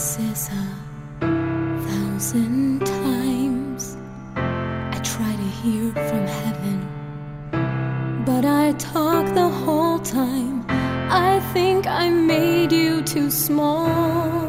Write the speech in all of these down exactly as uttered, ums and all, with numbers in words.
says a thousand times I try to hear from heaven, but I talk the whole time. I think I made you too small.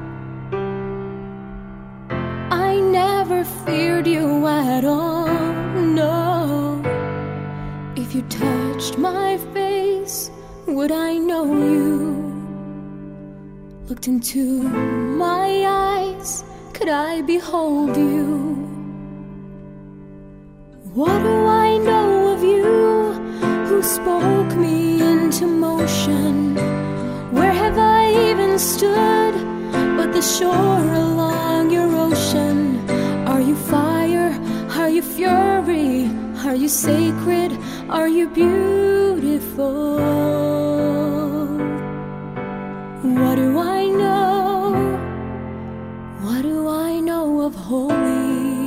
I never feared you at all, no. If you touched my face, would I know you? Looked into my eyes, could I behold you? What do I know of you, who spoke me into motion? Where have I even stood but the shore along your ocean? Are you fire? Are you fury? Are you sacred? Are you beautiful? What do I know? What do I know of holy?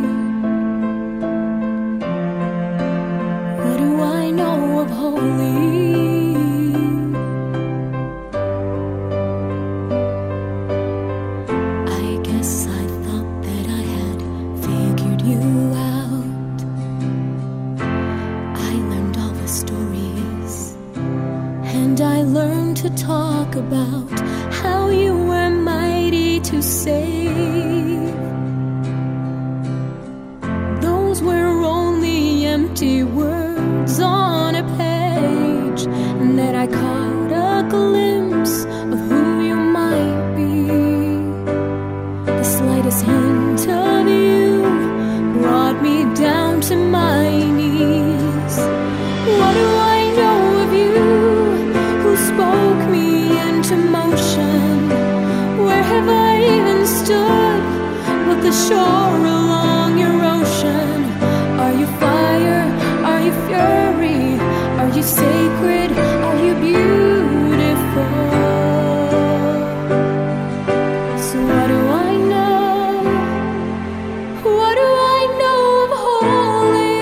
What do I know of holy? I guess I thought that I had figured you out. I learned all the stories, and I learned to talk about how you were mighty to save. Those were only empty words on a page, and then I caught a glimpse of who you might be. The slightest hint of you brought me down to my knees. What do I know of you, who spoke me into motion? Where have I even stood but the shore along your ocean? Are you fire? Are you fury? Are you sacred? Are you beautiful? So what do I know? What do I know of holy?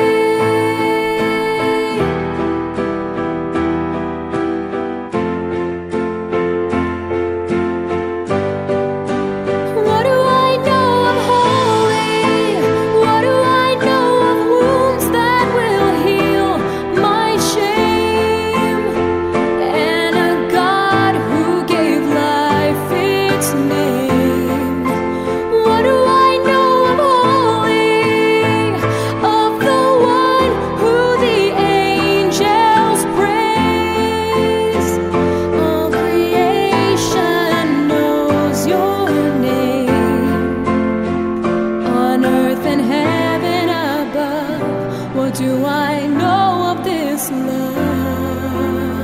What do I know of holy? What do I know of wounds that will heal my shame? And a God who gave life its name. What do I know of holy? Of the one who the angels praise. All creation knows your name. On earth and heaven above, what do I know of this love?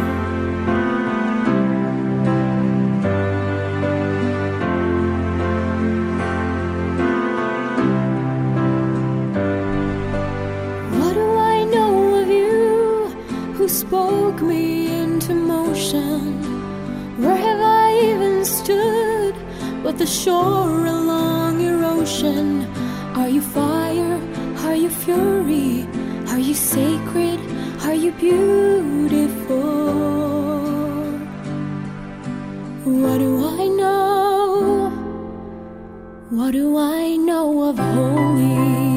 What do I know of you, who spoke me into motion? Where have I even stood but the shore along your ocean? Are you fire? Are you fury? Are you sacred? Are you beautiful? What do I know? What do I know of holy?